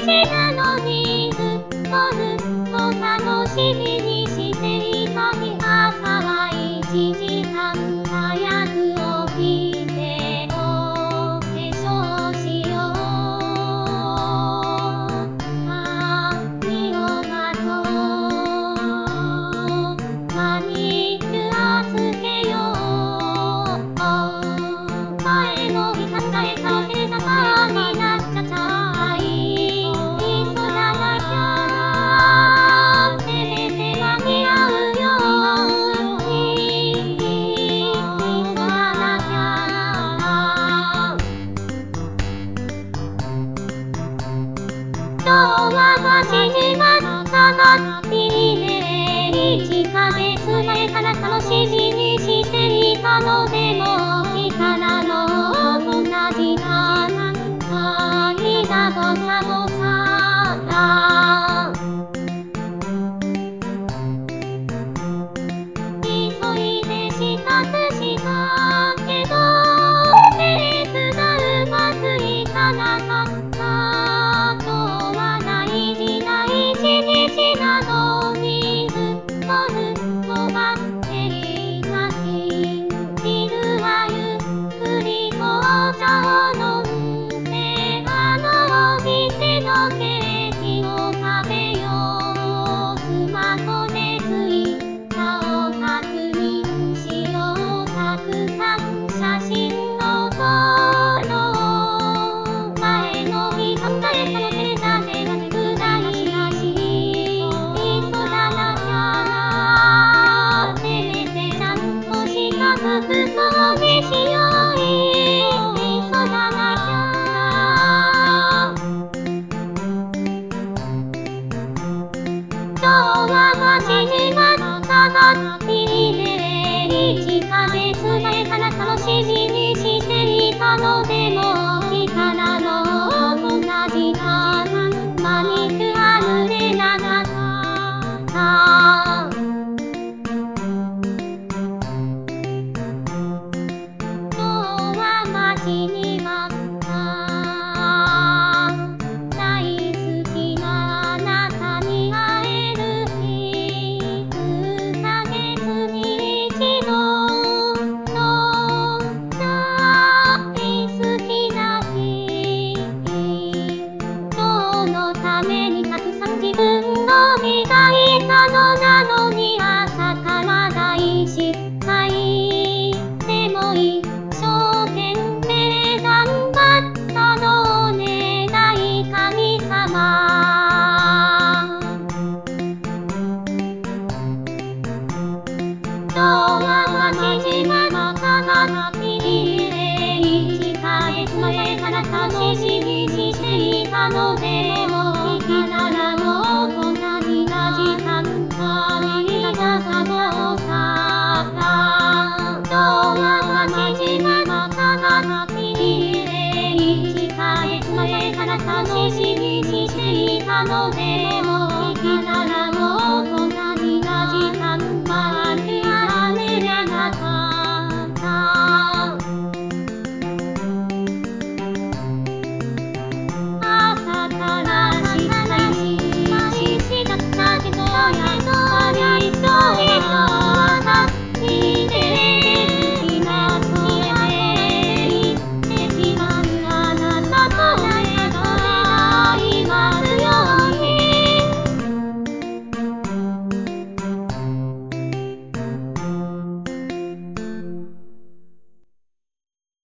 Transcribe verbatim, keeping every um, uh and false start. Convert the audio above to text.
しなのにずっとずっと楽しみにしていた日朝はいちじかん早く起きてお化粧しよう髪をまとうマニキュアつけよう前の日考えた星座パーになっちゃちゃい急がなきゃせめて間に合うように急がなきゃ今日は待ちに待ったハッピーデーいっかげつまえから楽しみにしていたのでもう来たらもうこんな時間愛がボサボサだ急いで支度したけどペースがうまくいかなかった今日は大事な一日なのにずっとずっと待っていたし昼はゆっくり紅茶を飲んであのお店のケーキを食べようスマホでツイッターを確認しようたくさん写真を撮ろう前の日考えたのデータでなぜぐらいだし急がなきゃせめてちゃんとした服装にしよう急がなきゃ今日は待ちに待ったハッピーデーいっかげつまえから楽しみにしていたのでもう来たらもうこんな時間マニキュア塗れなかった今日は待ちに待った大好きなあなたに会える日数ヶ月に一度の大好きな日今日のためにたくさん自分を磨いたのなのに朝から大失敗でも一生懸命頑張ったのをねない神様今日は待ちに待ったハッピーデーいっかげつまえから楽しみにしていたのでもう来たらもうこんなにな時間愛がボサボサだ今日は待ちに待ったハッピーデーいっかげつまえから楽しみにしていたのでもう来たらもう